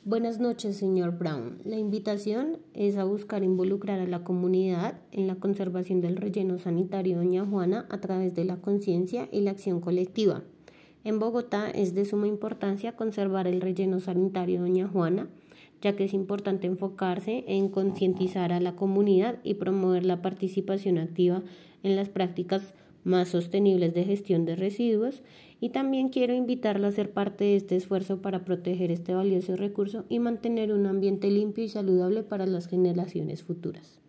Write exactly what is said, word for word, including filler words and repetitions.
Buenas noches, señor Brown. La invitación es a buscar involucrar a la comunidad en la conservación del relleno sanitario Doña Juana a través de la conciencia y la acción colectiva. En Bogotá es de suma importancia conservar el relleno sanitario Doña Juana, ya que es importante enfocarse en concientizar a la comunidad y promover la participación activa en las prácticas más sostenibles de gestión de residuos, y también quiero invitarla a ser parte de este esfuerzo para proteger este valioso recurso y mantener un ambiente limpio y saludable para las generaciones futuras.